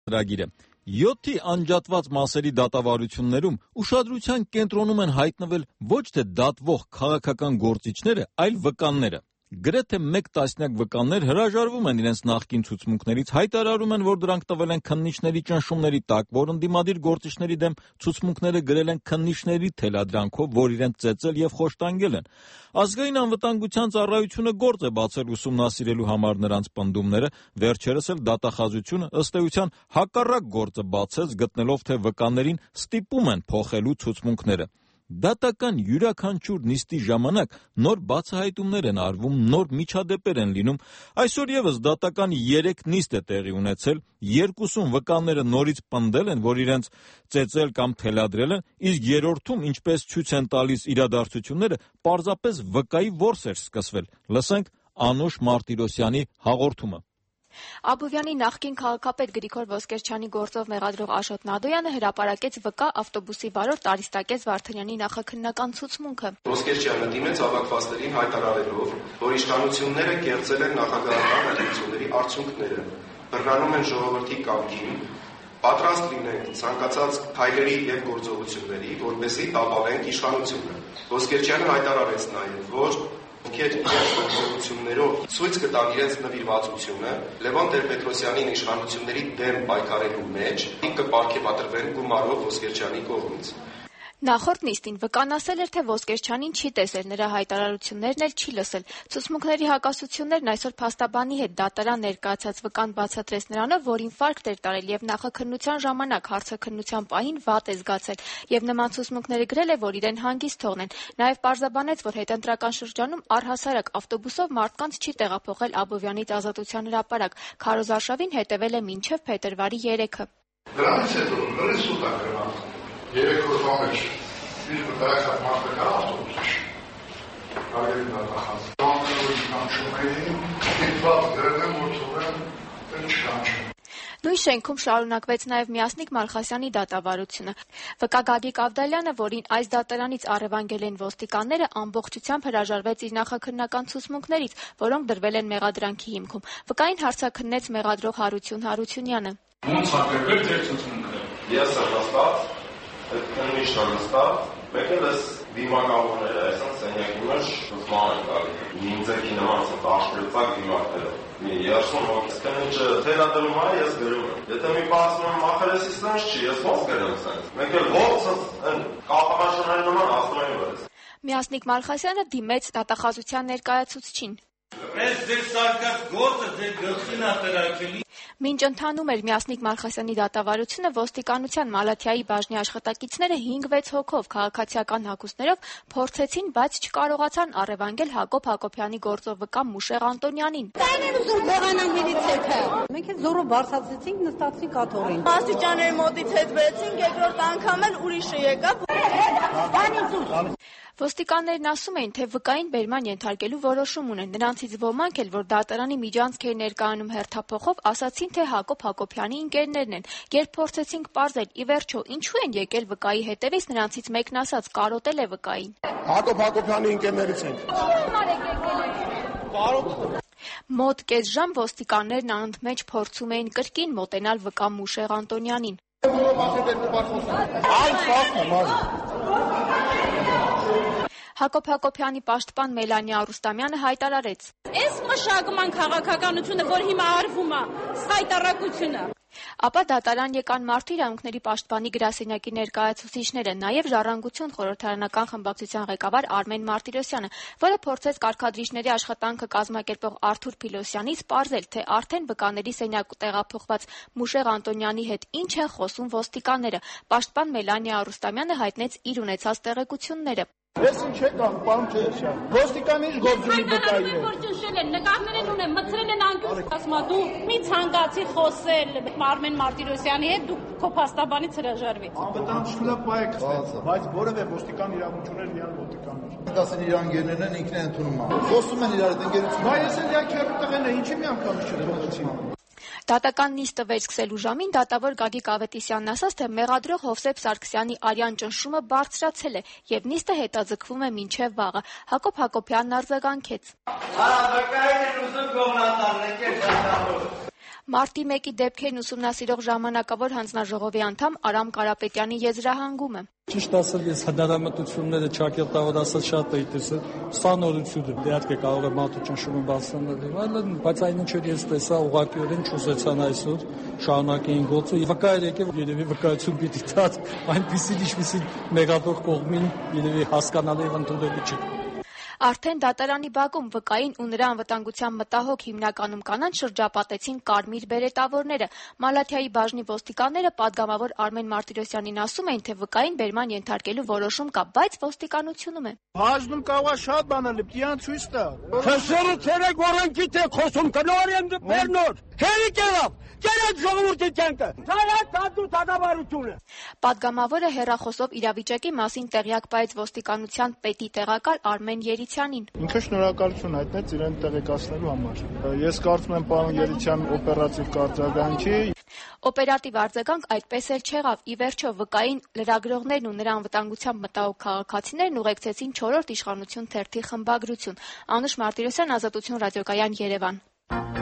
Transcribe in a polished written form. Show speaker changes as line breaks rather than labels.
ծրագիրը։ 7-ի անջատված մասերի դատավարություններում ուշադրության կենտրոնում են հայտնվել ոչ թե դատվող քաղաքական գործիչները, այլ վկանները։ Գրեթե 1 տասնյակ վկաններ հրաժարվում են իրենց նախկին ցուցմունքներից, հայտարարում են, որ դրանք տվել են քննիչների ճնշումների տակ, որ ընդդիմադիր գործիչների դեմ ցուցմունքները գրել են քննիչների թելադրանքով, որ իրենց ծեծել եւ խոշտանգել են։ Ազգային անվտանգության ծառայությունը գործ է բացել ուսումնասիրելու համար նրանց պնդումները, վերջերս էլ դատախազությունը ըստ էության հակառակ գործը բացեց, գտնելով, թե վկաներին ստիպում են փոխելու ցուցմունքները։ Դատական յուրաքանչյուր նիստի ժամանակ նոր բացահայտումներ են արվում, նոր միջադեպեր են լինում։ Այսօր եւս դատական 3 նիստ է տեղի ունեցել, 2-ում վկաները նորից պնդել են, որ իրենց ծեծել կամ թելադրել են, իսկ 3-ում, ինչպես ցույց են տալիս իրադարձությունները, պարզապես վկայի որս էր սկսվել։ Լսենք Անուշ Մարտիրոսյանի հաղորդումը։
Աբովյանի նախկին քաղաքապետ Գրիգոր Ոսկերչյանի գործով մեղադրող Աշոտ Նադոյանը հրապարակեց վկա ավտոբուսի վարորդ Արիստակես Վարդանյանի նախաքննական ցուցմունքը։
Ոսկերչյանը դիմեց հավաքվածներին հայտարարելով, որ իշխանությունները կեղծել են նախագահական ընտրությունների արդյունքները, բռնանում են ժողովրդի կամքին, պատրաստ լինենք ցանկացած քայլերի եւ գործողությունների, որպեսզի ապավենք իշխանությունը։ Ոսկերչյանը հայտարարեց նաեւ, որ ովքեր իրենց գործողություններով ցույց կտան իրենց նվիրվածությունը Լևոն Տեր-Պետրոսյանին իշխանությունների դեմ պայքարելու մեջ, կպարգևատրվեն գումարով Ոսկերչյանի կողմից։
Նախորդ նիստին վկան ասել էր, թե Ոսկերչյանին չի տեսել, նրա հայտարարություններն էլ չի լսել։ Ցուցմունքների հակասություններն այսօր փաստաբանի հետ դատարան ներկայացած վկան բացատրեց նրանով, որ ինֆարկտ էր տարել եւ նախաքննության ժամանակ հարցաքննության պահին վատ է զգացել եւ նման ցուցմունքները գրել է, որ իրեն հանգիստ թողնեն։ Նաեւ պարզաբանեց, որ հետընտրական շրջանում առհասարակ ավտոբուսով մարդկանց չի տեղափոխել Աբովյանից Ազատության հրապարակ։ Քարոզ արշավին հետևել է մինչեւ փետրվարի 3-ը։
Դրանից հետո նորից սուտ է գրված։ Երեք օրվա մեջ իր վտայացած մարդը կար ավտոբուսի։ Կարելի դատախազ։ Կանոնի կանչումներին դիտված գրել որ թողեն չկանչում։
Նույն շենքում շարունակվեց նաև Միասնիկ Մալխասյանի դատավարությունը։ Վկա Գագիկ Ավդալյանը, որին այս դատարանից առևանգել են ոստիկանները, ամբողջությամբ հրաժարվեց իր նախաքննական ցուցմունքներից, որոնք դրվել են մեղադրանքի հիմքում։ Վկային հարցաքննեց մեղադրող Հարություն Հարությունյանը։
Ոնց հակերվել ձեր ցուցմունքը։
Ես հստակ քննիչն հստակ, մեկ էլ էս դիմակավորները, այսինքն սենյակի մեջ զման են գալի։ Ինձ նման տաշկրծակ դիմակները։ Մի 30 հոգի քննիչը թելադրում է, ես գրում եմ։ Եթե մի բացում եմ մախերեսից տենց չի, ես ո՞նց գրեմ սենց։ Մեկ էլ ո՞նց այն կապաղաշնորհի նման աստրային վրաց։
Միասնիկ Մալխասյանը դիմեց դատախազության ներկայացուցչին։
Ես ձեր սարկած գործը ձեր գլխին է տրակելի։
Մինչ ընթանում էր Միասնիկ Մալխասյանի դատավարությունը, ոստիկանության Մալաթիայի բաժնի աշխատակիցները 5-6 հոգով քաղաքացիական հագուստներով փորձեցին, բայց չկարողացան առևանգել Հակոբ Հակոբյանի գործով վկա Մուշեղ Անտոնյանին։
Կային են ուզում բողանան միլիցիա։ Մենք էլ զորով բարձրացեցինք, նստացինք աթոռին։
Աստիճանների մոտից հետ վերցին, երկրորդ անգամ էլ ուրիշը եկավ։
Ոստիկաններն ասում էին, թե վկային բերման ենթարկելու որոշում ունեն։ Նրանցից ոմանք էլ, որ դատարանի միջանցք էր ներկայանում հերթափոխով, ասացին, թե Հակոբ Հակոբյանի ընկերներն են։ Երբ փորձեցինք պարզել, ի վերջո, ինչու են եկել վկայի հետևից, նրանցից մեկն ասաց, կարոտել է վկային։
Հակոբ Հակոբյանի ընկերներից ենք։
Մոտ կես ժամ ոստիկաններն անընդմեջ փորձում էին կրկին մոտենալ վկա Մուշեղ Անտոնյանին։ Հակոբ Հակոբյանի պաշտպան Մելանիա Արուստամյանը հայտարարեց.
Այս մշակման քաղաքականությունը, որ հիմա արվում է, հայտարարությունը։
Ապա դատարան եկան Մարդու իրավունքների պաշտպանի գրասենյակի ներկայացուցիչները, նաև Ժառանգություն խորհրդարանական խմբակցության ղեկավար Արմեն Մարտիրոսյանը, որը փորձեց կարգադրիչների աշխատանքը կազմակերպող Արթուր Փիլոսյանից պարզել, թե արդեն վկաների սենյակ տեղափոխված Մուշեղ Անտոնյանի հետ ինչ են խոսում ոստիկանները։ Պաշտպան Մելանիա Արուստամյանը հայտնեց իր ունեցած տեղեկությունները։
Ես ինչ եկան, պարոն Չերչյան։ Ոստիկանը ինչ գործ ունի վկայի հետ։
Որ ճնշել են, նկարներ են ունեն, մցրել են անկյուն, ասում դու մի ցանկացի խոսել Արմեն Մարտիրոսյանի հետ, դու քո փաստաբանից հրաժարվիր։
Անվտանգությունը պայք ստացա, բայց որևէ ոստիկան իրավունքներ միան ոստիկաններ։
Դասեն իր անգերներն են ինքն է ընդունում։ Խոսում են իրար հետ ընկերություն։
Բայց ես էլ յակերտ տղեն է, ինչի մի անգամ չթողեցին։
Դատական նիստը վերսկսելու ժամին դատավոր Գագիկ Ավետիսյանն ասաց, թե մեղադրող Հովսեփ Սարգսյանի արյան ճնշումը բարձրացել է եւ նիստը հետաձգվում է մինչեւ վաղը։ Հակոբ Հակոբյանն արձագանքեց. Մարտի 1-ի դեպքերն ուսումնասիրող ժամանակավոր հանձնաժողովի անդամ Արամ Կարապետյանի եզրահանգումը։
Ճիշտ ասած, ես հնարամտությունները ճակերտավոր ասած շատ էի տեսել, սա նորություն է, դեպք է կարող է մարդու ճնշումը բացանել, այլն, բայց այն ինչ որ ես տեսա, ուղղակիորեն չուզեցան այսօր շարունակեին գործը, վկա էր եկել, երևի վկայություն պիտի տալ, այնպիսին ինչպիսին մեղավոր կողմին երևի հասկանալի եւ ընդունելի չի։
Արդեն դատարանի բակում վկային ու նրա անվտանգության մտահոգ հիմնականում կանանց շրջապատեցին կարմիր բերետավորները։ Մալաթիայի բաժնի ոստիկանները պատգամավոր Արմեն Մարտիրոսյանին ասում էին, թե վկային բերման ենթարկելու որոշում կա, բայց ոստիկանությունում է։
Բաժնում կարող է շատ բանել, պիտի ցույց տա։
Քսերը ցերեկ որանքի թե խոսում կնորեմ դեռնոր։ Հերի կերավ։ Կերած ժողովրդի կյանքը։ Սա դատու դատավարությունը։
Պատգամավորը հեռախոսով իրավիճակի մասին տեղյակ պահեց ոստիկանության պետի տեղակալ Արմեն Երիցյանին։
Ինքը շնորհակալություն հայտնեց իրեն տեղեկացնելու համար։ Ես կարծում եմ պարոն Երիցյան օպերատիվ կարձագանքի։
Օպերատիվ արձագանք այդպես էլ չեղավ։ Ի վերջո վկային լրագրողներն ու նրա անվտանգությամբ մտահոգ քաղաքացիներն ուղեկցեցին 4-րդ իշխանություն թերթի խմբագրություն։ Անուշ Մարտիրոսյան, Ազատություն ռադիոկայան, Երևան։